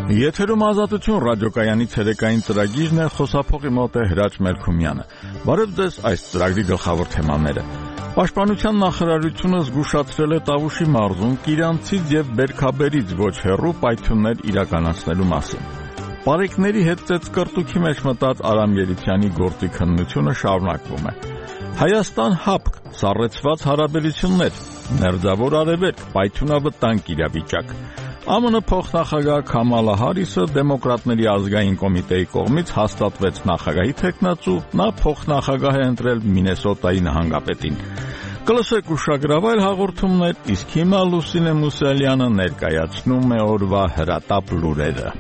Եթերում ազատություն ռադիոկայանի ցերեկային ծրագիրն է, խոսափողի մոտ է Հրաչ Մերքումյանը։ Բարև ձեզ, այս ծրագրի գլխավոր թեմաները։ Պաշտպանության նախարարությունը զգուշացրել է Տավուշի մարզում Կիրանցից եւ Բերքաբերից ոչ հեռու պայթյուններ իրականացնելու մասին։ Պարեկների հետ ծեծկռտուքի մեջ մտած Արամ Երիցյանի գործի քննությունը շարունակվում է։ Հայաստան-Հապկ սառեցված հարաբերություններ, Մերձավոր Արևելք, պայթյունավտանգ իրավիճակ։ ԱՄՆ փոխնախագահ Քամալա Հարիսը դեմոկրատների ազգային կոմիտեի կողմից հաստատվեց նախագահի թեկնածու, նա փոխնախագահ է ընտրել Մինեսոտայի նահանգապետին։ Կլսեք ուշագրավայր հաղորդումներ, իսկ հիմա Լուսինե Մուսալյանը ներկայացնում է օրվա հրատապ լուրերը։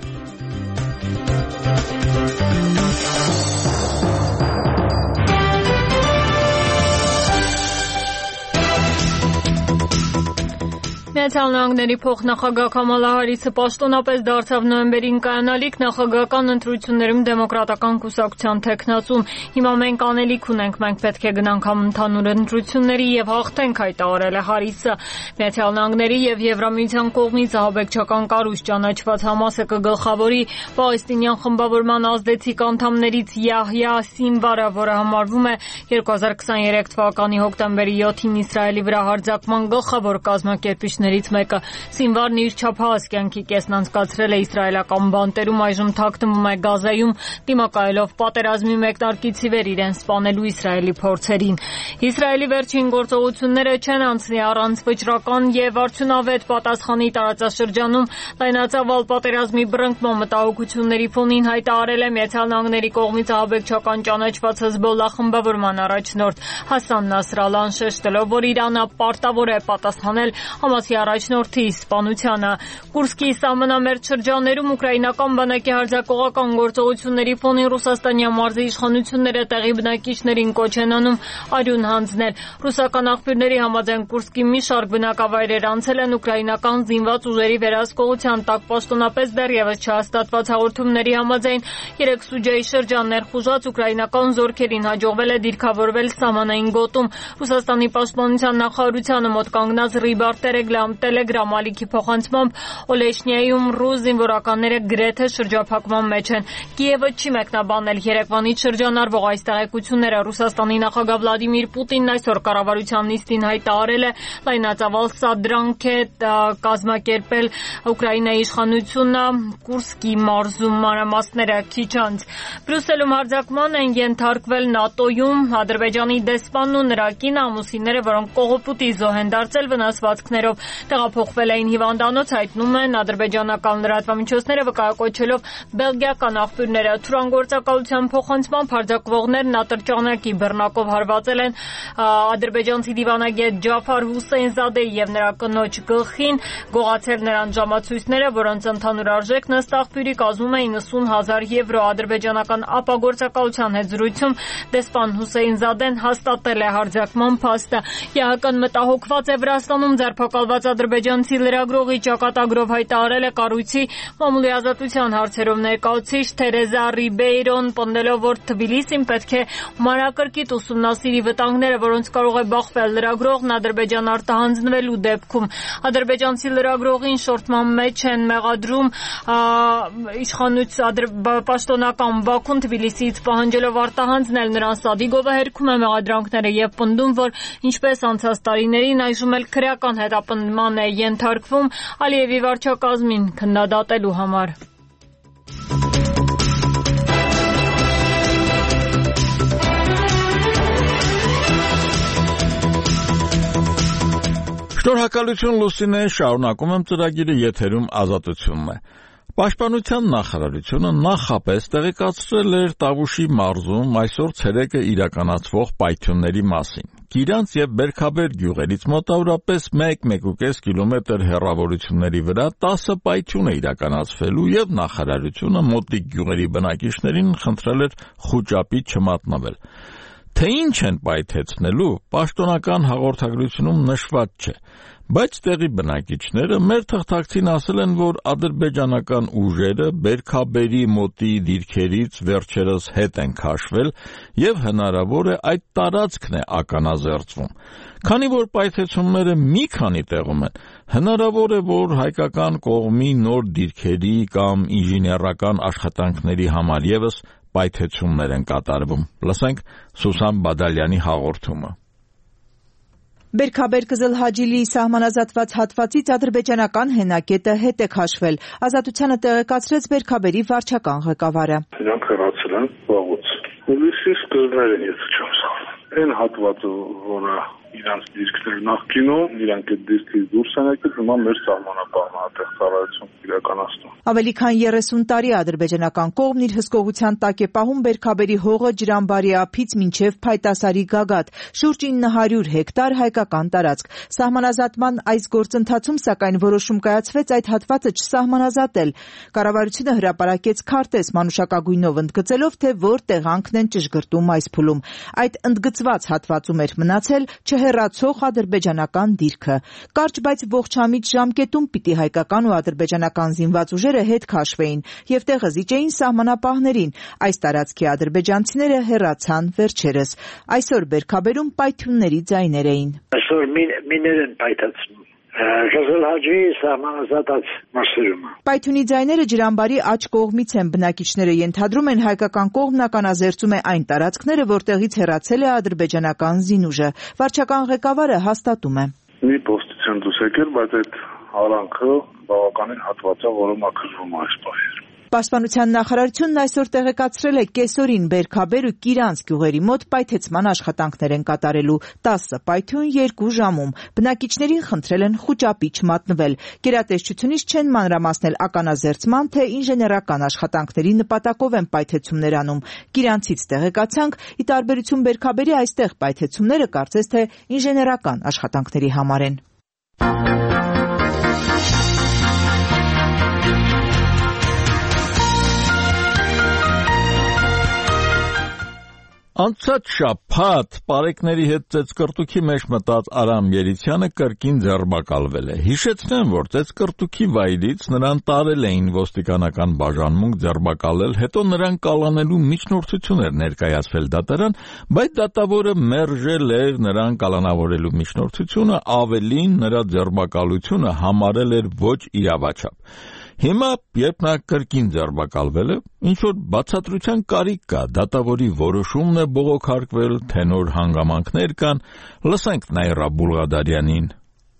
Միացյալ Նահանգների փոխնախագահ Քամալա Հարիսը պաշտոնապես դարձավ նոյեմբերին կայանալիք նախագահական ընտրություններում դեմոկրատական կուսակցության թեկնածուն։ Հիմա մենք անելիք ունենք, մենք պետք է գնանք համընդհանուր ընտրությունների եւ հաղթենք, հայտարարել է Հարիսը։ Միացյալ Նահանգների եւ Եվրամիության կողմից ահաբեկչական կառույց ճանաչված Համասը կգլխավորի պաղեստինյան խմբավորման ազդեցիկ անդամներից Յահյա Սինվարը, որը համարվում է 2023 թվականի հոկտեմբերի 7-ին Իսրայելի վրա հարձակման գլխավոր կազմակերպիչներից մեկը։ Սինվարն իր չափահաս կյանքի կեսն անցկացրել է իսրայելական բանտերում, այժմ թաքնվում է Գազայում, դիմակայելով պատերազմի մեկնարկից ի վեր իրեն սպանելու Իսրայելի փորձերին։ Իսրայելի վերջին գործողությունները չեն անցնի առանց վճռական եւ արդյունավետ պատասխանի տարածաշրջանում լայնածավալ պատերազմի բռնկման մտահոգությունների ֆոնին, հայտարարել է Միացյալ Նահանգների կողմից ահաբեկչական ճանաչված Հեզբոլլահ խմբավորման առաջնորդ Հասան Նասրալլահն, շեշտելով, որ Իրանը պարտավոր է պատասխանել Համասի առաջնորդի սպանությանը։ Կուրսկի սահմանամերձ շրջաններում ուկրաինական բանակի հարձակողական գործողությունների ֆոնին Ռուսաստանյան մարզի իշխանությունները տեղի բնակիչներին կոչ են անում արյուն հանձնել։ Ռուսական աղբյուրների համաձայն Կուրսկի մի շարք բնակավայրեր անցել են ուկրաինական զինված ուժերի վերահսկողության տակ։ Պաշտոնապես դեռևս չհաստատված հաղորդումների համաձայն 3 սուջայի շրջան ներխուժած ուկրաինական զորքերին հաջողվել է դիրքավորվել սահմանային գոտում։ Ռուսաստանի պաշտպանության նախարարությանը մոտ կանգնած Ռիբար Տելեգրամ ալիքի փոխանցմամբ Օլեշնիայում ռուս զինվորականները գրեթե շրջափակման մեջ են։ Կիևը չի մեկնաբանել երեկվանից շրջանառվող այս տեղեկությունները։ Ռուսաստանի նախագահ Վլադիմիր Պուտինն այսօր կառավարության նիստին հայտարարել է լայնածավալ սադրանք է կազմակերպել Ուկրաինայի իշխանությունը Կուրսկի մարզում, մանրամասները քիչ անց։ Բրյուսելում հարձակման են ենթարկվել ՆԱՏՕ-ում Ադրբեջանի դեսպանն ու նրա կինը, ամուսինները, որոնք կողոպուտի զոհ են դարձել վնասվածքներով, տեղափոխվել էին հիվանդանոց, հայտնում են ադրբեջանական լրատվամիջոցները, վկայակոչելով բելգիական աղբյուրները։ Թուրանգործակալության փոխանցմամբ հարձակվողներն ատրճանակի բռնակով հարվածել են ադրբեջանցի դիվանագետ Ջաֆար Հուսեյնզադեի եւ նրա կնոջ գլխին, գողացել նրանց ժամացույցները, որոնց ընդհանուր արժեքն ըստ աղբյուրի կազմում է 90,000 եվրո։ Ադրբեջանական ապագործակալության հետ զրույցում դեսպան Հուսեյնզադեն հաստատել է հարձակման փաստը։ ՀՀԿ-ն մտահոգված է Վրաստանում ձերբակալված ադրբեջանցի լրագրողի ճակատագրով, հայտարարել է կառույցի մամուլի ազատության հարցերով ներկայացուցիչ Թերեզա Ռիբեյրոն, պնդելով, որ Թբիլիսին պետք է մանրակրկիտ ուսումնասիրի վտանգները, որոնց կարող է բախվել լրագրողն Ադրբեջան արտահանձնվելու դեպքում։ Ադրբեջանցի լրագրողին շորթման մեջ են մեղադրում պաշտոնական Բաքուն, Թբիլիսիից պահանջելով արտահանձնել նրան։ Սադիգովը հերքում է մեղադրանքները եւ պնդում, որ ինչպես անցած տարիներին այժմ էլ քրեական հետապնդման է ենթարկվում Ալիևի վարչակազմին քննադատելու համար։ Շնորհակալություն Լուսինե, շարունակում եմ ծրագիրը, եթերում ազատությունն է։ Պաշտպանության նախարարությունը նախապես տեղեկացրել էր Տավուշի մարզում այսօր ցերեկը իրականացվող պայթյունների մասին։ Կիրանց եւ Բերքաբեր գյուղերից մոտավորապես 1-1.5 կիլոմետր հեռավորությունների վրա 10 պայթյուն է իրականացվելու եւ նախարարությունը մոտիկ գյուղերի բնակիչներին խնդրել էր խուճապի չմատնվել։ Թե ինչ են պայթեցնելու, պաշտոնական հաղորդագրությունում նշված չէ, բայց տեղի բնակիչները մեր թղթակցին ասել են, որ ադրբեջանական ուժերը Բերքաբերի մոտի դիրքերից վերջերս հետ են քաշվել եւ հնարավոր է այդ տարածքն է ականազերծվում։ Քանի որ պայթեցումները մի քանի տեղում են, հնարավոր է, որ հայկական կողմի նոր դիրքերի կամ ինժեներական աշխատանքների համար եւս պայթեցումներ են կատարվում։ Լսենք Սուսան Բադալյանի հաղորդումը։ Բերքաբեր Կզլհաջիլիի սահմանազատված հատվածից ադրբեջանական հենակետը հետ է քաշվել։ Ազատությանը տեղեկացրեց Բերքաբերի վարչական ղեկավարը։ Նրանք հեռացել են վաղուց։ Հուլիսի սկզբներ են ես չեմ սխալվում։ Այն հատվածը, որը իրանց դիրքներ նախկինում, իրանք այդ դիրքից դուրս են եկել, հիմա մեր սահմանապահն է ծառայություն իրականացնում։ Ավելի քան 30 տարի ադրբեջանական կողմն իր հսկողության տակ է պահում Բերքաբերի հողը Ջրամբարի ափից մինչև Փայտասարի գագաթ, շուրջ 900 հեկտար հայկական տարածք։ Սահմանազատման այս գործընթացում, սակայն, որոշում կայացվեց այդ հատվածը չսահմանազատել։ Կառավարությունը հրապարակեց քարտեզ մանուշակագույնով ընդգծելով, թե որ տեղանքն են ճշգրտում այս փուլում։ Այդ ընդգծված հատվածում էր մնացել չհեռացող ադրբեջանական դիրքը։ Կարճ, բայց ողջամիտ ժամկետում պիտի հայկական ու ադրբեջանական զինված ուժերը հետ քաշվեին եւ տեղը զիջեին սահմանապահներին։ Այս տարածքի ադրբեջանցիները հեռացան վերջերս։ Այսօր Բերքաբերում պայթյունների ձայներ էին։ Այսօր միներ են պայթացնում։ Կզլհաջիլիի սահմանազատած մասերում։ Պայթյունի ձայները Ջրամբարի աջ կողմից են, բնակիչները ենթադրում են հայկական կողմն ականազերծում է այն տարածքները, որտեղից հեռացել է ադրբեջանական զինուժը։ Վարչական ղեկավարը հաստատում է։ Մի պոստից են դուրս եկել, բայց այդ արանքը բավականին հատված է, որը մաքրվում է այս պահերում։ Պաշտպանության նախարարությունն այսօր տեղեկացրել է կեսօրին Բերքաբեր ու Կիրանց գյուղերի մոտ պայթեցման աշխատանքներ են կատարելու 10 պայթյուն 2 ժամում։ Բնակիչներին խնդրել են խուճապի չմատնվել։ Գերատեսչությունից չեն մանրամասնել ականազերծման, թե ինժեներական աշխատանքների նպատակով են պայթեցումներ անում։ Կիրանցից տեղեկացանք, ի տարբերություն Բերքաբերի, այստեղ պայթեցումները կարծես թե ինժեներական աշխատանքների համար են։ Անցած շաբաթ պարեկների հետ ծեծկռտուքի մեջ մտած Արամ Երիցյանը կրկին ձերբակալվել է։ Հիշեցնեմ, որ ծեծկռտուքի վայրից նրան տարել էին ոստիկանական բաժանմունք ձերբակալել, հետո նրան կալանելու միջնորդություն էր ներկայացվել դատարան, բայց դատավորը մերժել էր նրան կալանավորելու միջնորդությունը, ավելին նրա ձերբակալությունը համարել էր ոչ իրավաչափ։ Հիմա, երբ նա կրկին ձերբակալվել է, ինչ-որ բացատրության կարիք կա, դատավորի որոշումն է բողոքարկվել, թե նոր հանգամանքներ կան, լսենք Նաիրա Բուլղադարյանին։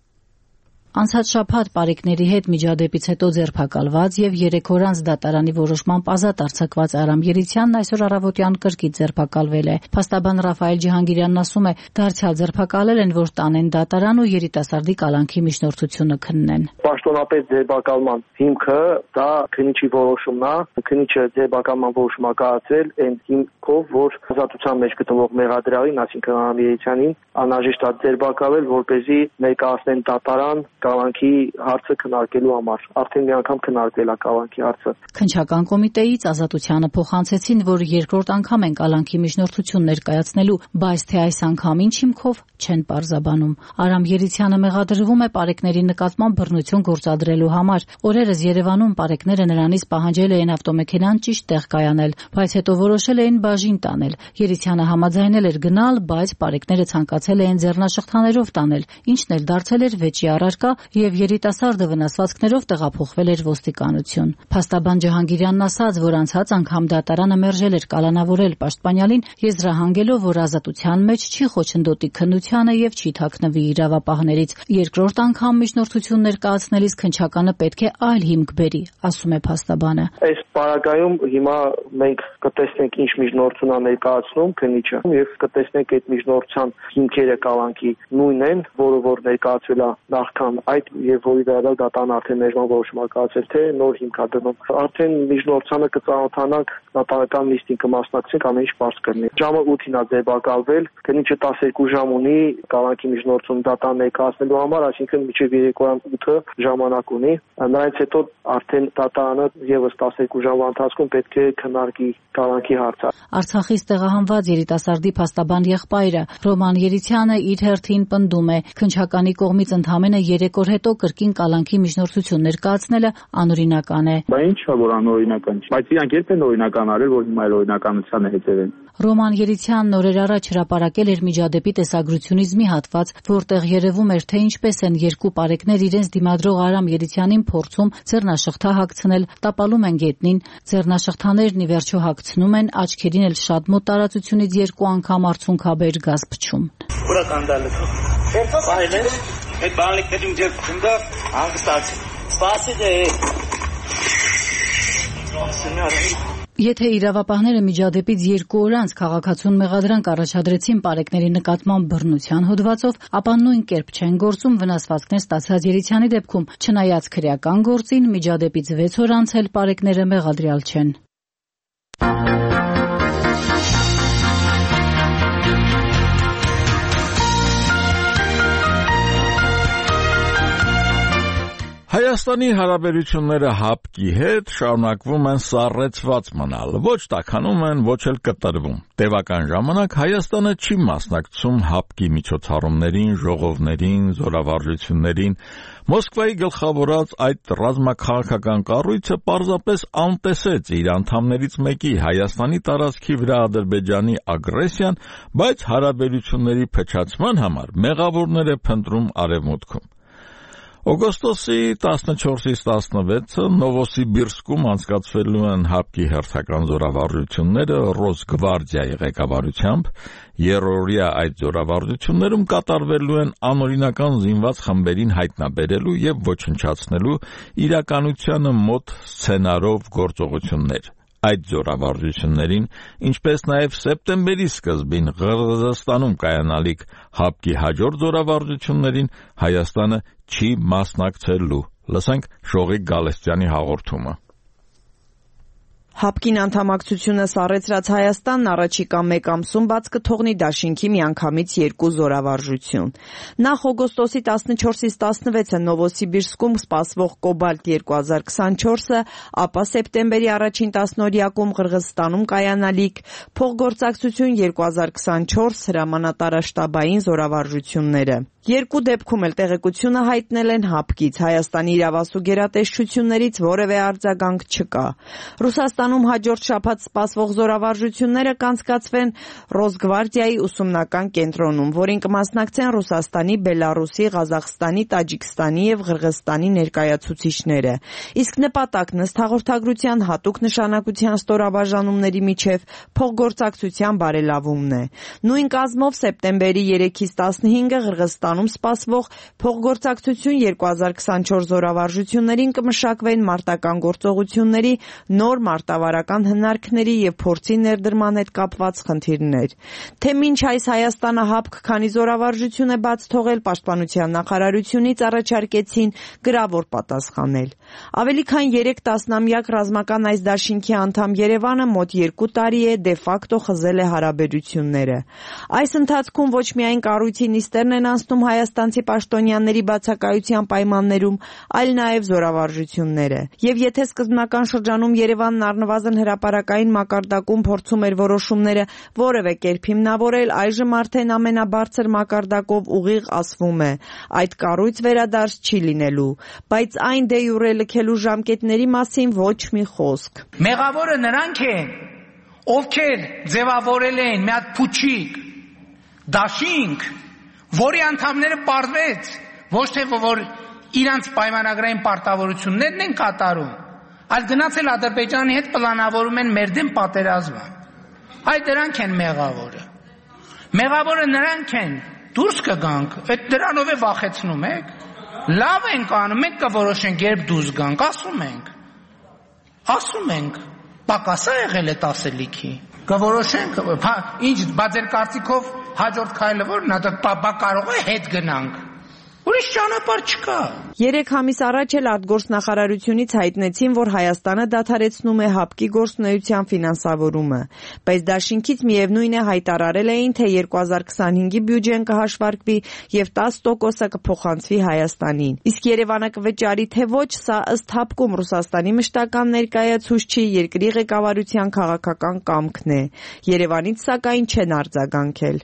Անցած շաբաթ պարեկների հետ միջադեպից հետո ձերբակալված եւ 3 օր անց դատարանի որոշմամբ ազատ արձակված Արամ Երիցյանն այսօր առավոտյան կրկին ձերբակալվել է։ Փաստաբան Ռաֆայել Ջիհանգիրյանն ասում է, դարձյալ ձերբակալել են, որ տանեն դատարան ու երիտասարդի կալանքի միջնորդությունը քննեն։ Պաշտոնապես ձերբակալման հիմքը դա քննիչի որոշումն է, քննիչը ձերբակալման որոշում կայացրել այն հիմքով, որ ազատության մեջ գտնվող մեղադրյալին, այսինքն Արամ Երիցյանին, անհրաժեշտ է ձերբակալել, որպեսզի ներկայացնեն դատարան կալանքի հարցը քննարկելու համար։ Արդեն մի անգամ քննարկվել է կալանքի հարցը։ Քննչական կոմիտեից ազատությանը փոխանցեցին, որ երկրորդ անգամ են կալանքի միջնորդություն ներկայացնելու, բայց թե այս անգամ ինչ հիմքով չեն պարզաբանում։ Արամ Երիցյանը մեղադրվում է պարեկների նկատմամբ բռնություն գործադրելու համար։ Օրերս Երևանում պարեկները նրանից պահանջել էին ավտոմեքենան ճիշտ տեղ կայանել, բայց հետո որոշել էին բաժին տանել։ Երիցյանը համաձայնել էր գնալ, բայց պարեկները ցանկացել էին ձեռնաշղթաներով տանել, ինչն էլ դարձել էր վեճի առարկա եւ երիտասարդը վնասվածքներով տեղափոխվել էր ոստիկանություն։ Փաստաբան Ջհանգիրյանն ասաց, որ անցած անգամ դատարանը մերժել էր կալանավորել պաշտպանյալին, եզրահանգելով, որ ազատության մեջ չի խոչընդոտի քննությանը եւ չի թաքնվի իրավապահներից։ Երկրորդ անգամ միջնորդություն ներկայացնելիս քննչականը պետք է այլ հիմք բերի, ասում է փաստաբանը։ Այս պարագայում հիմա մենք կտեսնենք ինչ միջնորդություն է ներկայացնում քննիչը եւ կտեսնենք այդ միջնորդության հիմքերը կալանքի նույնն են, որը որ ներկայացվել է նախքան այդ եւ որի վերաբերյալ դատան արդեն մեջման որոշում կայացել թե նոր հիմք դնում։ Արդեն միջնորդությանը կծանոթանանք դատական լիստին կմասնակցենք, ամեն ինչ բարձ կլինի։ Ժամը 8-ին է ձևակալվել, քննիչը 12 ժամ ունի կալանքի միջնորդում դատան ներկայացնելու համար, այսինքն մինչև երեկոյան 8-ը ժամանակ ունի։ Նրանից հետո արդեն դատանը եւս 12 ժամվա ընթացքում պետք է քննարկի կալանքի հարցը։ Արցախից տեղահանված երիտասարդի փաստաբան եղբայրը Ռոման Երիցյանը իր հերթին պնդում է, քննչականի կողմից ընդամենը 3 օր հետո կրկին կալանքի միջնորդություն ներկայացնելը անօրինական է։ Բա ինչա որ անօրինական չի, բայց իրանք երբ են օրինական արել, որ հիմա օրինականությանը հետևեն։ Ռոման Երիցյանն օրեր առաջ հրապարակել էր Միջադեպի տեսագրությունից մի հատված, որտեղ երևում էր, թե ինչպես են երկու պարեկներ իրենց դիմադրող Արամ Երիցյանին փորձում ձեռնաշղթա հագցնել, տապալում են գետնին, ձեռնաշղթաներն ի վերջո հագցնում են, աչքերին էլ շատ մոտ տարածությունից 2 անգամ արցունքաբեր գազ փչում։ Ուրա կանդալը։ Ֆայլը, այդ բանալիքներին ձեր քնդա հանգստացի։ Սպասի Եթե իրավապահները միջադեպից 2 օր անց քաղաքացուն մեղադրանք առաջադրեցին պարեկների նկատմամբ բռնության հոդվածով, ապա նույն կերպ չեն գործում վնասվածքներ ստացած Երիցյանի դեպքում, չնայած քրեական գործին միջադեպից 6 օր անց էլ պարեկները մեղադրյալ չեն։ Հայաստանի հարաբերությունները ՀԱՊԿ-ի հետ շարունակվում են սառեցված մնալ, ոչ տաքանում են, ոչ էլ կտրվում։ Տևական ժամանակ Հայաստանը չի մասնակցում ՀԱՊԿ-ի միջոցառումներին, ժողովներին, զորավարժություններին։ Մոսկվայի գլխավորած այդ ռազմաքաղաքական կառույցը պարզապես անտեսեց իր անդամներից մեկի Հայաստանի տարածքի վրա Ադրբեջանի ագրեսիան, բայց հարաբերությունների փչացման համար մեղավորներ է փնտրում Արևմուտքում։ Օգոստոսի 14-ից 16-ը Նովոսիբիրսկում անցկացվելու են ՀԱՊԿ-ի հերթական զորավարժությունները Ռոսգվարդիայի ղեկավարությամբ, երրորդյա այդ զորավարժություններում կատարվելու են անօրինական զինված խմբերին հայտնաբերելու եւ ոչնչացնելու իրականությանը մոտ սցենարով գործողություններ։ Այդ զորավարժություններին, ինչպես նաև սեպտեմբերի սկզբին Ղրղզստանում կայանալիք ՀԱՊԿ-ի հաջորդ զորավարժություններին Հայաստանը չի մասնակցելու։ Լսենք Շողիկ Գալստյանի հաղորդումը։ ՀԱՊԿ-ին անդամակցությունը սառեցրած Հայաստանն առաջիկա 1 ամսում բաց կթողնի դաշինքի միանգամից 2 զորավարժություն։ Նախ օգոստոսի 14-ից 16-ը Նովոսիբիրսկում սպասվող Կոբալտ 2024-ը, ապա սեպտեմբերի առաջին 10-օրյակում Ղրղզստանում կայանալիք Փոխգործակցություն 2024 հրամանատարաշտաբային զորավարժությունները։ Երկու դեպքում էլ տեղեկությունը հայտնել են ՀԱՊԿ-ից, Հայաստանի իրավասու գերատեսչություններից որևէ արձագանք չկա։ Ռուսաստանում հաջորդ շաբաթ սպասվող զորավարժությունները կանցկացվեն Ռոսգվարդիայի ուսումնական կենտրոնում, որին կմասնակցեն Ռուսաստանի, Բելարուսի, Ղազախստանի, Տաջիկստանի եւ Ղրղզստանի ներկայացուցիչները։ Իսկ նպատակն ըստ հաղորդագրության հատուկ նշանակության ստորաբաժանումների միջև փոխգործակցության բարելավումն է։ Նույն կազմով սեպտեմբերի 3-ից 15-ը Ղրղզստանում սպասվող Փոխգործակցություն 2024 զորավարժություններին կմշակվեն մարտական գործողությունների, նոր մարտավարական հնարքների եւ փորձի ներդրման հետ կապված խնդիրներ։ Թե մինչ այս Հայաստանը ՀԱՊԿ քանի զորավարժություն է բաց թողել, Պաշտպանության նախարարությունից առաջարկեցին գրավոր պատասխանել։ Ավելի քան 3 տասնամյակ ռազմական այս դաշինքի անդամ Երևանը մոտ 2 տարի է դե ֆակտո խզել է հարաբերությունները։ Այս ընթացքում ոչ միայն կառույցի նիստերն են անցնում հայաստանցի պաշտոնյաների բացակայության պայմաններում, այլ նաև զորավարժությունները։ Եվ եթե սկզբնական շրջանում Երևանն առնվազն հրապարակային մակարդակում փորձում էր որոշումները որևէ կերպ հիմնավորել, այժմ արդեն ամենաբարձր մակարդակով ուղիղ ասվում է. այդ կառույց վերադարձ չի լինելու, բայց այն դե յուրե լքելու ժամկետների մասին ոչ մի խոսք։ Մեղավորը նրանք են, ովքեր ձևավորել են մի հատ փուչիկ դաշինք, որի անդամները պարզվեց, ոչ թե որ իրանց պայմանագրային պարտավորություններն են կատարում, այլ գնացել Ադրբեջանի հետ պլանավորում են մեր դեմ պատերազմը։ Այդ դրանք են մեղավորը։ Մեղավորը նրանք են, դուրս կգանք, այդ դրանով է վախեցնում եք։ Լավ ենք անում, մենք կորոշենք երբ դուրս գանք, ասում ենք, պակասա եղել է ասելիքի։ Կորոշենք, ինչ, բա ձեր կարծիքով հաջորդ քայլը որն է, բա կարող է հետ գնանք։ Ուրիշ ճանապարհ չկա։ 3 ամիս առաջ էլ արտգործնախարարությունից հայտնեցին, որ Հայաստանը դադարեցնում է հապկի գործունեության ֆինանսավորումը, բայց դաշինքից միևնույն է հայտարարել էին, թե 2025-ի բյուջեն կհաշվարկվի եւ 10% կփոխանցվի Հայաստանին։ Իսկ Երևանը կվճարի թե ոչ, սա ըստ հապկում Ռուսաստանի մշտական ներկայացուցչի երկրի ղեկավարության քաղաքական կամքն է։ Երևանից սակայն չեն արձագանքել։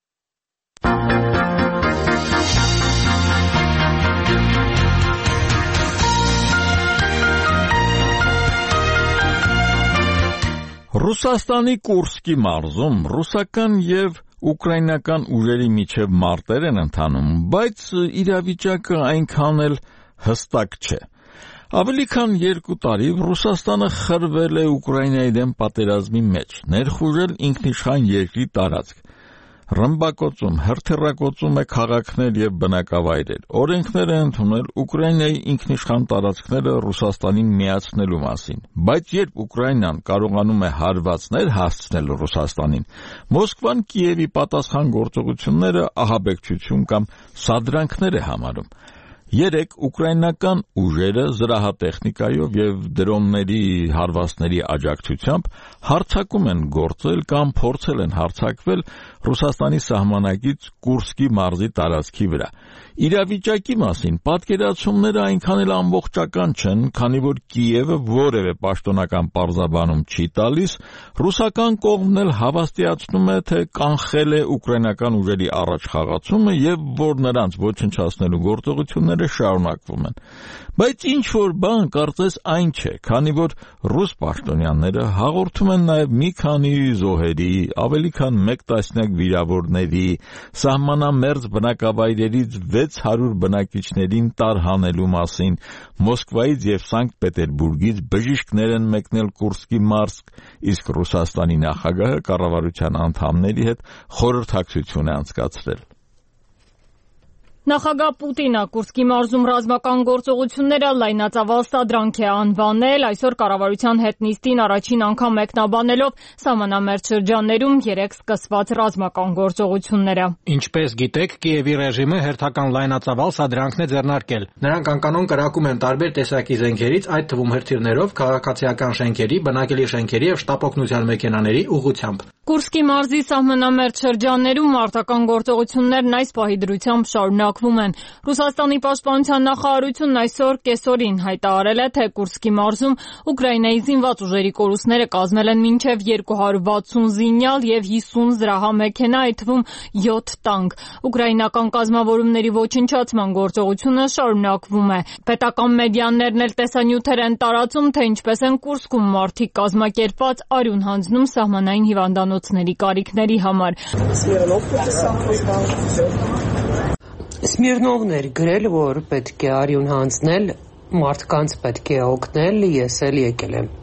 Ռուսաստանի Կուրսկի մարզում ռուսական եւ ուկրաինական ուժերի միջև մարտեր են ընթանում, բայց իրավիճակը այնքան էլ հստակ չէ։ Ավելի քան 2 տարի Ռուսաստանը խրվել է Ուկրաինայի դեմ պատերազմի մեջ, ներխուժել ինքնիշխան երկրի տարածք, ռմբակոծում, հրթիռակոծում է քաղաքներ եւ բնակավայրեր, օրենքներ է ընդունել Ուկրաինայի ինքնիշխան տարածքները Ռուսաստանին միացնելու մասին, բայց երբ Ուկրաինան կարողանում է հարվածներ հասցնել Ռուսաստանին, Մոսկվան Կիևի պատասխան գործողությունները ահաբեկչություն կամ սադրանքներ է համարում։ 3 ուկրաինական ուժերը զրահատեխնիկայով եւ դրոնների հարվածների աջակցությամբ հարձակում են գործել կամ փորձել են հարձակվել Ռուսաստանի սահմանակից Կուրսկի մարզի տարածքի վրա։ Իրավիճակի մասին պատկերացումները այնքան էլ ամբողջական չեն, քանի որ Կիևը որևէ պաշտոնական պարզաբանում չի տալիս, ռուսական կողմն էլ հավաստիացնում է, թե կանխել է ուկրաինական ուժերի առաջխաղացումը եւ որ նրանց ոչնչացնելու գործողությունները շարունակվում են։ Բայց ինչ որ բան կարծես այն չէ, քանի որ ռուս պաշտոնյաները հաղորդում են նաև մի քանի զոհերի, ավելի քան 1 տասնյակ վիրավորների, սահմանամերձ բնակավայրերից 600 բնակիչներին տարհանելու մասին, Մոսկվայից եւ Սանկտ Պետերբուրգից բժիշկներ են մեկնել Կուրսկի մարզ, իսկ Ռուսաստանի նախագահը կառավարության անդամների հետ խորհրդակցություն է անցկացրել։ Նախագահ Պուտինը Կուրսկի մարզում ռազմական գործողությունները լայնածավալ սադրանք է անվանել, այսօր կառավարության հետ նիստին առաջին անգամ մեկնաբանելով սահմանամերձ շրջաններում 3 սկսված ռազմական գործողությունները։ Ինչպես գիտեք, Կիևի ռեժիմը հերթական լայնածավալ սադրանքն է ձեռնարկել։ Նրանք անկանոն կրակում են տարբեր տեսակի զենքերից, այդ թվում հրթիռներով, քաղաքացիական շենքերի, բնակելի շենքերի եւ շտապօգնության մեքենաների ուղղությամբ։ Կուրսկի մարզի սահմանամերձ շրջաններում մարտական գործողություններն այս պահի դրությամբ շարունակվում են։ Ռուսաստանի պաշտպանության նախարարությունն այսօր կեսօրին հայտարարել է, թե Կուրսկի մարզում Ուկրաինայի զինված ուժերի կորուստները կազմել են մինչև 260 զինյալ եւ 50 զրահամեքենա, այդ թվում 7 տանկ։ Ուկրաինական կազմավորումների ոչնչացման գործողությունը շարունակվում է։ Պետական մեդիաներն էլ տեսանյութեր են տարածում, թե ինչպես են Կուրսկում մարդիկ կազմակերպված արյուն հանձնում սահմանային հիվանդանոցների կարիքների համար։ Սմիրնովներ գրել, որ պետք է արյուն հանձնել, մարդկանց պետք է օգնել, ես էլ եկել եմ։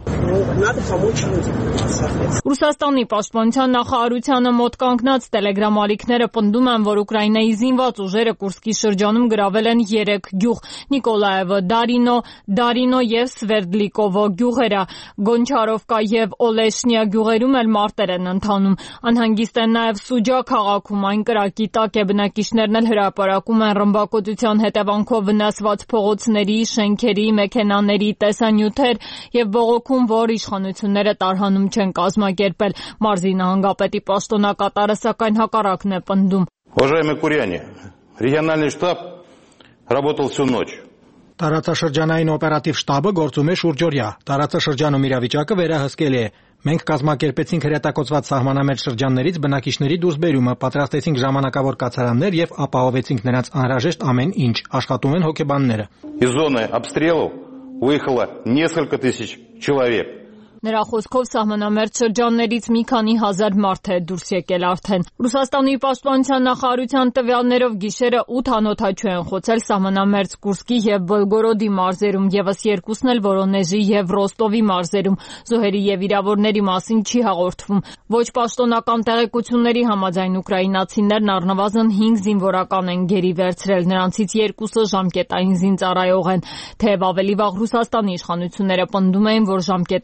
Ռուսաստանի պաշտպանության նախարարությանը մոտ կանգնած տելեգրամ ալիքները պնդում են, որ Ուկրաինայի զինված ուժերը Կուրսկի շրջանում գրավել են 3 գյուղ՝ Նիկոլաևը, Դարինո եւ Սվերդլիկովո գյուղերը, Գոնչարովկա եւ Օլեշնիա գյուղերում էլ մարտեր են ընթանում։ Անհանգիստ են նաեւ Սուջա քաղաքում, այն կրակի տակ է, բնակիչներն էլ հրապարակում են ռմբակոծության հետևանքով վնասված փողոցների, շենքերի, մեքենաների տեսանյութեր եւ բողոքում, որ իշխանությունները տարհանում չեն կազմակերպել։ Մարզի նահանգապետի պաշտոնակատարը սակայն հակառակն է պնդում։ Уважаемые куряне, региональный штаб работал всю ночь. Տարածաշրջանային օպերատիվ շտաբը գործում է շուրջօրյա։ Տարածաշրջանում իրավիճակը վերահսկելի է։ Մենք կազմակերպեցինք հրետակոծված սահմանամերձ շրջաններից բնակիչների դուրսբերումը, պատրաստեցինք ժամանակավոր կացարաններ եւ ապահովեցինք նրանց անհրաժեշտ ամեն ինչ։ Աշխատում են հոգեբանները։ Из зоны обстрелов выехало несколько тысяч человек. Նրա խոսքով սահմանամերձ շրջաններից մի քանի հազար մարդ է դուրս եկել արդեն։ Ռուսաստանի պաշտպանության նախարարության տվյալներով գիշերը 8 անօդաչու են խոցել սահմանամերձ Կուրսկի եւ Վոլգորոդի մարզերում, եւս 2-ն էլ Վորոնեժի եւ Ռոստովի մարզերում։ Զոհերի եւ վիրավորների մասին չի հաղորդվում։ Ոչ պաշտոնական տեղեկությունների համաձայն ուկրաինացիներն առնվազն 5 զինվորական են գերի վերցրել, նրանցից 2-ը ժամկետային զինծառայող են։ Թեև ավելի վաղ Ռուսաստանի իշխանությունները պնդում էին, որ ժամկետային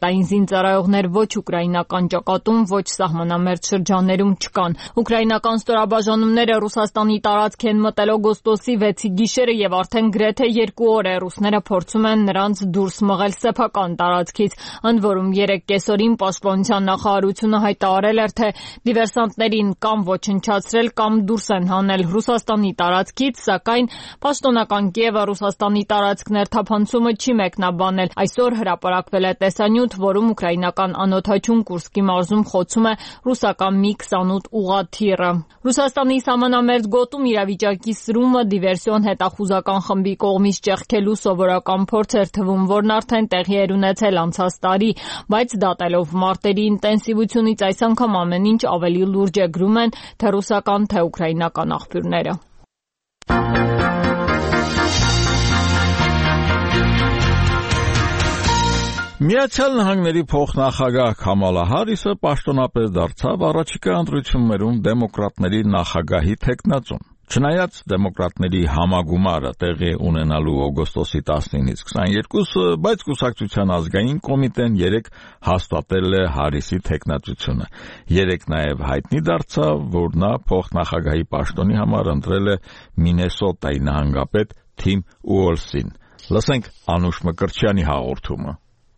հայտարարողներ ոչ ուկրաինական ճակատում, ոչ սահմանամերձ շրջաններում չկան։ Ուկրաինական ստորաբաժանումները Ռուսաստանի տարածք են մտել օգոստոսի 6-ի գիշերը եւ արդեն գրեթե 2 օր է ռուսները փորձում են նրանց դուրս մղել սեփական տարածքից։ Ընդ որում 3 կեսօրին Պաշտպանության նախարարությունը հայտարարել էր, թե դիվերսանտներին կամ ոչնչացրել կամ դուրս են հանել Ռուսաստանի տարածքից, սակայն պաշտոնական Կիևը Ռուսաստանի տարածք ներթափանցումը չի մեկնաբանել։ Այսօր հրապարակվել է տեսանյութ, որում ուկրաինական անօդաչուն Կուրսկի մարզում խոցում է ռուսական Mi-28 ուղղաթիռը։ Ռուսաստանի սահմանամերձ գոտում իրավիճակի սրումը դիվերսիոն հետախուզական խմբի կողմից ճեղքելու սովորական փորձ էր թվում, որն արդեն տեղի էր ունեցել անցած տարի, բայց դատելով մարտերի ինտենսիվությունից այս անգամ ամեն ինչ ավելի լուրջ է, գրում են թե ռուսական, թե ուկրաինական աղբյուրները։ Միացյալ Նահանգների փոխնախագահ Քամալա Հարիսը պաշտոնապես դարձավ առաջիկա ընտրություններում դեմոկրատների նախագահի թեկնածուն։ Չնայած դեմոկրատների համագումարը տեղի ունենալու օգոստոսի 19-ից 22, բայց կուսակցության ազգային կոմիտեն 3 հաստատել է Հարիսի թեկնածությունը։ 3 նաև հայտնի դարձավ, որ նա փոխնախագահի պաշտոնի համար ընտրել է Մինեսոտայի նահանգապետ Թիմ Ուոլսին։ Լսենք Անուշ Մկրտչյանի հաղորդումը։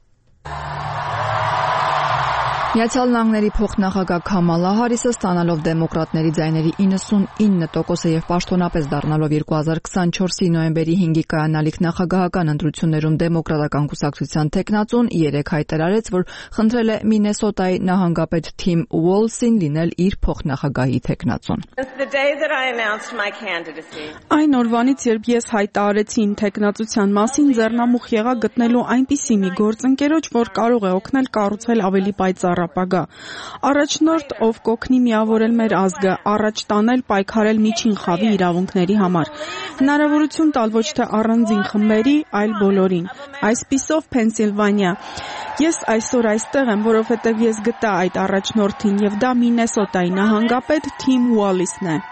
Միացյալ Նահանգների փոխնախագահ Քամալա Հարիսը ստանալով դեմոկրատների ձայների 99%-ը եւ պաշտոնապես դառնալով 2024-ի նոյեմբերի 5-ի կայանալիք նախագահական ընտրություններում դեմոկրատական կուսակցության թեկնածուն 3 հայտարարեց, որ խնդրել է Մինեսոտայի նահանգապետ Թիմ Ուոլսին լինել իր փոխնախագահի թեկնածուն։ Այն օրվանից, երբ ես հայտարարեցի իմ թեկնածության մասին, ձեռնամուխ եղա գտնելու այնպիսի մի գործընկերոջ, որ կարող է օգնել կառուցել ավելի պայծառ ապագա։ Առաջնորդ, ով կօգնի միավորել մեր ազգը, առաջ տանել, պայքարել միջին խավի իրավունքների համար։ Հնարավորություն տալ ոչ թե առանձին խմբերի, այլ բոլորին։ Այսպիսով Փենսիլվանիա։ Ես այսօր այստեղ եմ, որովհետև ես գտա այդ առաջնորդին, եւ դա Մինեսոտայի նահանգապետ Թիմ Ուոլսն է։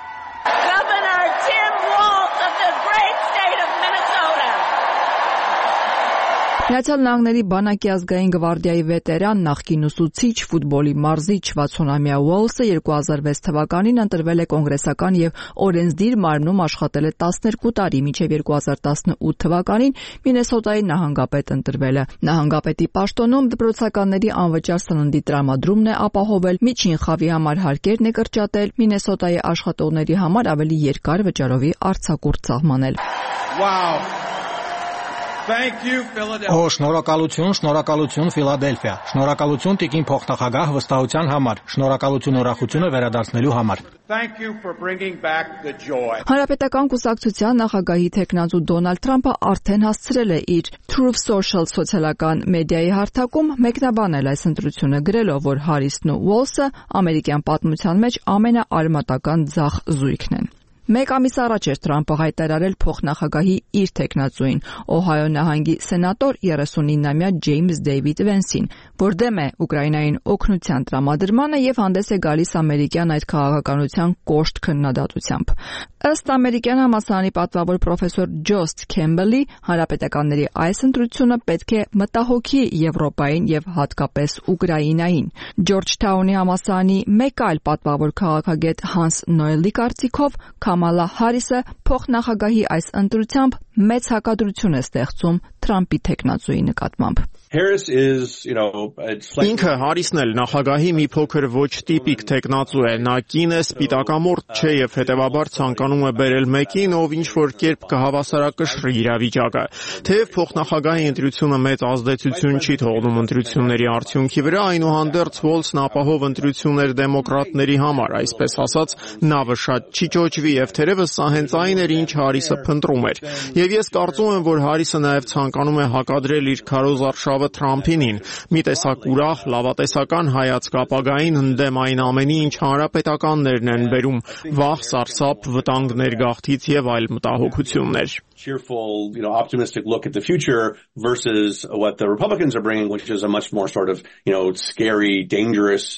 Միացյալ Նահանգների բանակի ազգային գվարդիայի վետերան, նախկին ուսուցիչ, ֆուտբոլի մարզիչ 60-ամյա Ուոլսը 2006 թվականին ընտրվել է կոնգրեսական եւ օրենսդիր մարմնում աշխատել է 12 տարի, մինչեւ 2018 թվականին Մինեսոտայի նահանգապետ ընտրվել է։ Նահանգապետի պաշտոնում դպրոցականների անվճար սննդի տրամադրումն է ապահովել, միջին խավի համար հարկերն է կրճատել, Մինեսոտայի աշխատողների համար ավելի երկար վճարովի արձակուրդ սահմանել։ Շնորհակալություն Ֆիլադելֆիա։ Շնորհակալություն տիկին փոխնախագահ վստահության համար։ Շնորհակալություն ուրախությունը վերադարձնելու համար։ Հանրապետական կուսակցության նախագահի թեկնածու Դոնալդ Թրամփը արդեն հասցրել է իր Truth Social սոցիալական մեդիայի հարթակում մեկնաբանել այս ընտրությունը, գրելով, որ Հարիսն ու Ուոլսը ամերիկյան պատմության մեջ ամենաարմատական ձախ զույգն են։ Մեկ ամիս առաջ էր Թրամփը հայտարարել փոխնախագահի իր թեկնածուին, Օհայո նահանգի սենատոր 39-ամյա Ջեյմս Դեյվիդ Վենսին, որ դեմ է Ուկրաինային օգնության տրամադրմանը եւ հանդես է գալիս ամերիկյան այդ քաղաքականության կոշտ քննադատությամբ։ Ըստ ամերիկյան համալսարանի պատվավոր պրոֆեսոր Ջոսթ Քեմբելի, հանրապետականների այս ընտրությունը պետք է մտահոգի Եվրոպային եւ հատկապես Ուկրաինային։ Ջորջթաունի համալսարանի մեկ այլ պատվավոր քաղաքագետ Հանս Նոյելի կարծիքով Քամալա Հարիսը փոխնախագահի այս ընտրությամբ մեծ հակադրություն է ստեղծում Թրամփի թեկնածուի նկատմամբ։ Ինքը Հարիսն էլ նախագահի մի փոքր ոչ տիպիկ թեկնածու է, նա կին է, սպիտակամորթ չէ եւ հետեւաբար ցանկանում է բերել մեկին, ով ինչ-որ կերպ կհավասարակշռի իրավիճակը։ Թեև փոխնախագահի ընտրությունը մեծ ազդեցություն չի թողնում ընտրությունների արդյունքի վրա, այնուհանդերձ Ուոլսն ապահով ընտրություններ դեմոկրատների համար, այսպես ասած, նավը շատ չի ճոճվի եւ թերևս սա հենց այն էր, ինչ Հարիսը փնտրում էր։ Եվ ես կարծում եմ, որ Հարիսը նաեւ ցանկանում է հակադրել իր քարոզ արշավը Թրամփին, մի տեսակ ուրախ, լավատեսական հայացք ապագային ընդդեմ այն ամենի, ինչ հանրապետականներն են բերում, վախ, սարսափ, վտանգներ գաղթից եւ այլ մտահոգություններ։ Cheerful, optimistic look at the future versus what the Republicans are bringing, which is a much more sort of, scary, dangerous.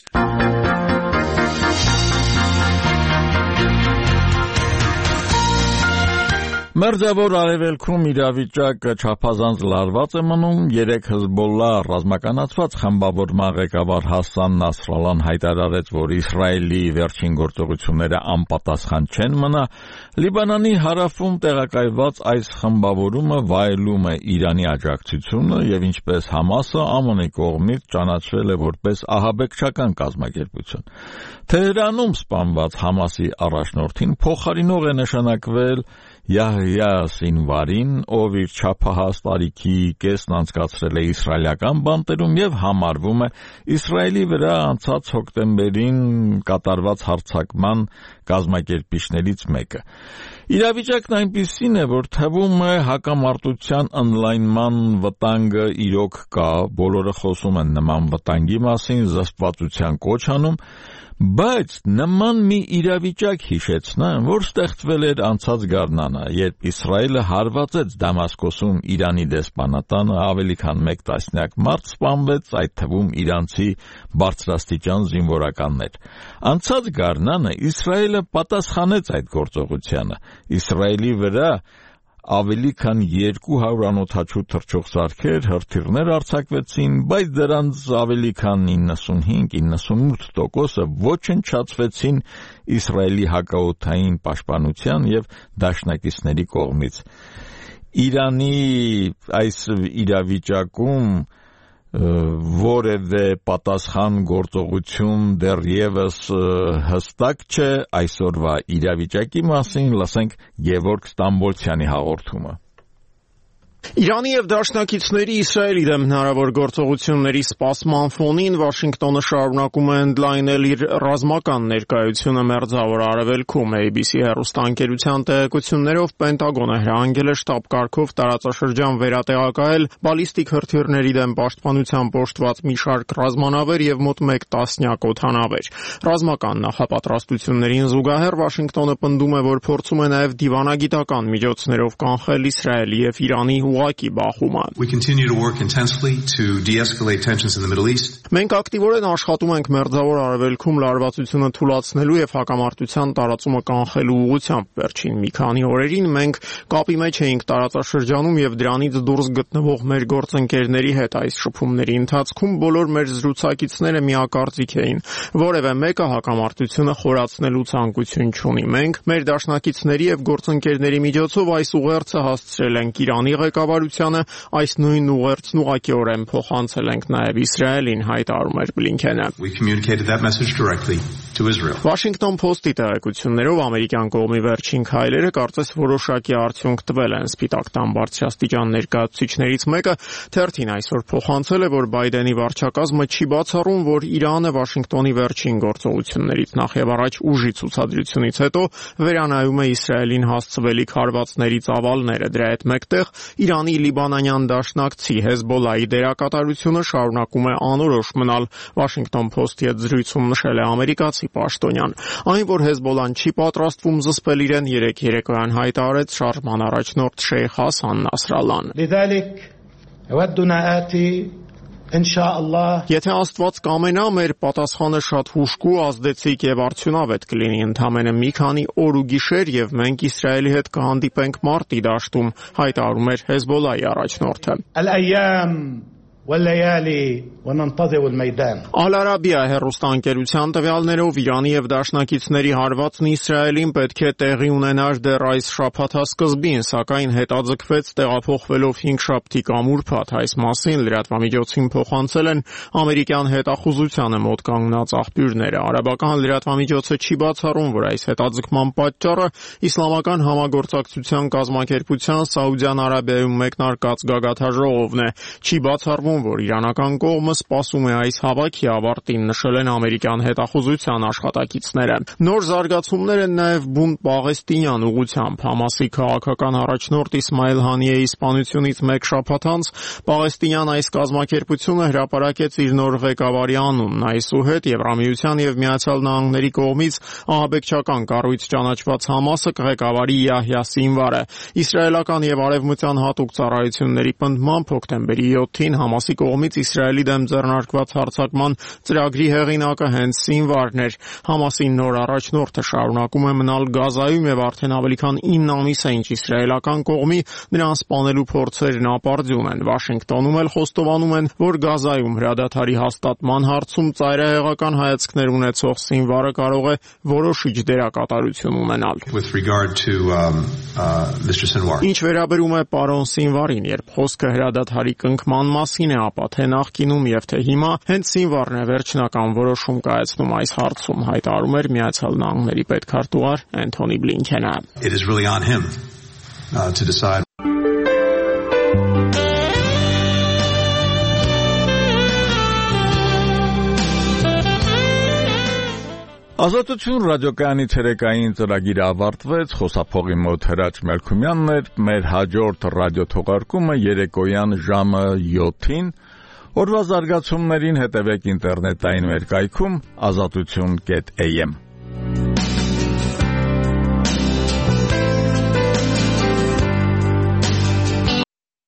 Մերձավոր արևելքում իրավիճակը չափազանց լարված է մնում։ 3 Հեզբոլլա ռազմականացված խմբավորման ղեկավար Հասան Նասրալլան հայտարարեց, որ Իսրայելի վերջին գործողությունները անպատասխան չեն մնա։ Լիբանանի հարավում տեղակայված այս խմբավորումը վայելում է Իրանի աջակցությունը եւ ինչպես Համասը ԱՄՆ-ի կողմից ճանաչվել է որպես ահաբեկչական կազմակերպություն։ Թեհրանում սպանված Համասի առաջնորդին փոխարինող է նշանակվել Յահյա Սինվարին, ով իր չափահաս տարիքի կեսն անցկացրել է իսրայելական բանտերում եւ համարվում է Իսրայելի վրա անցած հոկտեմբերին կատարված հարձակման կազմակերպիչներից մեկը։ Իրավիճակն այնպիսին է, որ թվում է հակամարտության ընդլայնման վտանգը իրոք կա, բոլորը խոսում են նման վտանգի մասին, զսպվածության կոչ անում, բայց նման մի իրավիճակ հիշեցնեմ, որ ստեղծվել էր անցած գարնանը, երբ Իսրայելը հարվածեց Դամասկոսում Իրանի դեսպանատանը, ավելի քան 1 տասնյակ մարդ սպանվեց, այդ թվում իրանցի բարձրաստիճան զինվորականներ։ Անցած գարնանը Իսրայելը պատասխանեց այդ գործողությանը։ Իսրայելի վրա ավելի քան 200 անօդաչու թռչող սարքեր, հրթիռներ արձակվեցին, բայց դրանց ավելի քան 95-98%-ը ոչնչացվեցին Իսրայելի հակաօդային պաշտպանության եւ դաշնակիցների կողմից։ Իրանի այս իրավիճակում որևէ պատասխան գործողություն դեռևս հստակ չէ։ Այսօրվա իրավիճակի մասին լսենք Գևորգ Ստամբոլցյանի հաղորդումը։ Իրանի եւ դաշնակիցների Իսրայելի դեմ հնարավոր գործողությունների սպասման ֆոնին Վաշինգտոնը շարունակում է ընդլայնել իր ռազմական ներկայությունը Մերձավոր Արևելքում։ ABC հեռուստաընկերության տեղեկություններով Պենտագոնը հրահանգել է շտաբ կարգով տարածաշրջան վերատեղակայել բալիստիկ հրթիռների դեմ պաշտպանության պոշտված մի շարք ռազմանավեր եւ մոտ 1 տասնյակ օդանավեր։ Ռազմական նախապատրաստություններին զուգահեռ Վաշինգտոնը պնդում է, որ փորձում է նաեւ դիվանագիտական միջոցներով կանխել Իսրայելի եւ Իրանի ուղղակի բախումը։ Մենք ակտիվորեն աշխատում ենք Մերձավոր Արևելքում լարվածությունը թուլացնելու եւ հակամարտության տարածումը կանխելու ուղղությամբ։ Վերջին մի քանի օրերին մենք կապի մեջ էինք տարածաշրջանում եւ դրանից դուրս գտնվող մեր գործընկերների հետ։ Այս շփումների ընթացքում բոլոր մեր զրուցակիցները միակարծիք էին։ Որևէ մեկը հակամարտությունը խորացնելու ցանկություն չունի։ Մենք մեր դաշնակիցների եւ գործընկերների միջոցով այս ուղերձը հասցրել ենք Իրանի ղեկավարությանը, այս նույն ուղերձն ուղղակիորեն փոխանցել ենք նաև Իսրայելին, հայտարարում էր Բլինքենը։ Washington Post-ի տեղեկություններով ամերիկյան կողմի վերջին քայլերը կարծես որոշակի արդյունք տվել են։ Սպիտակ տան բարձրաստիճան ներկայացուցիչներից մեկը թերթին այսօր փոխանցել է, որ Բայդենի վարչակազմը չի բացառում, որ Իրանը Վաշինգտոնի վերջին գործողություններից նախ եւ առաջ ուժի ցուցադրությունից հետո վերանայում է Իսրայելին հասցվելիք հարվածների ծավալները։ Դրա հետ մեկտեղ Իրանի լիբանանյան դաշնակցի Հեզբոլլայի դերակատարությունը շարունակում է անորոշ մնալ։ Washington Post-ի հետ զրույցում նշել է ամերիկացի պաշտոնյան։ Այն, որ Հեզբոլլան չի պատրաստվում զսպել իրեն, երեկոյան հայտարարեց շարժման առաջնորդ Շեյխ Հասան Նասրալլան։ Եթե Աստված կամենա, մեր պատասխանը շատ հուժկու, ազդեցիկ եւ արդյունավետ կլինի։ Ընդամենը մի քանի օր ու գիշեր եւ մենք Իսրայելի հետ կհանդիպենք մարտի դաշտում, հայտարարում էր Հեզբոլլայի առաջնորդը։ Ալ-Արաբիա հեռուստաընկերության տվյալներով Իրանի եւ դաշնակիցների հարվածն Իսրայելին պետք է տեղի ունենար դեռ այս շաբաթասկզբին, սակայն հետաձգվեց տեղափոխվելով 5 շաբթի կամ ուրբաթ։ Այս մասին լրատվամիջոցին փոխանցել են ամերիկյան հետախուզությանը մոտ կանգնած աղբյուրները։ Արաբական լրատվամիջոցը չի բացառում, որ այս հետաձգման պատճառը Իսլամական համագործակցության կազմակերպության Սաուդյան Արաբիայում մեկնարկած գագաթաժողովն է։ Չի բացառվում, որ իրանական կողմը սպասում է այս հավաքի ավարտին, նշել են ամերիկյան հետախուզության աշխատակիցները։ Նոր զարգացումներ են նաև բուն Պաղեստինյան ուղղությամբ։ Համասի քաղաքական առաջնորդ Իսմայել Հանիեի սպանությունից 1 շաբաթ անց Պաղեստինյան այս կազմակերպությունը հրապարակեց իր նոր ղեկավարի անունն։ Այսուհետ Եվրամիության եւ Միացյալ Նահանգների կողմից ահաբեկչական կառույց ճանաչված Համասը ղեկավարի Յահյա Սինվարը։ Իսրայելական եւ արևմտյան հատուկ ծառայությունների պնդմամբ հոկտեմբերի 7-ին Համասի կողմից Իսրայելի դեմ ձեռնարկված հարձակման ծրագրի հեղինակը հենց Սինվարն էր։ Համասի նոր առաջնորդը շարունակում է մնալ Գազայում եւ արդեն ավելի քան 9 ամիս է ինչ իսրայելական կողմի նրան սպանելու փորձերն ապարդյուն են։ Վաշինգտոնում էլ խոստովանում են, որ Գազայում հրադադարի հաստատման հարցում ծայրահեղական հայացքներ ունեցող Սինվարը կարող է որոշիչ դերակատարություն ունենալ։ Ինչ վերաբերում է պարոն Սինվարին, երբ խոսքը հրադադարի կնքման մասին է, ապա թե նախկինում եւ թե հիմա հենց Սինվարն է վերջնական որոշում կայացնում այս հարցում, հայտարարում էր Միացյալ Նահանգների պետքարտուղար Անթոնի Բլինքենը։ It is really on him to decide. Ազատություն ռադիոկայանի ցերեկային ծրագիրը ավարտվեց, խոսափողի մոտ Հրաչ Մելքումյանն էր, մեր հաջորդ ռադիոթողարկումը երեկոյան ժամը 7-ին, օրվա զարգացումներին հետևեք ինտերնետային մեր կայքում azatutun.am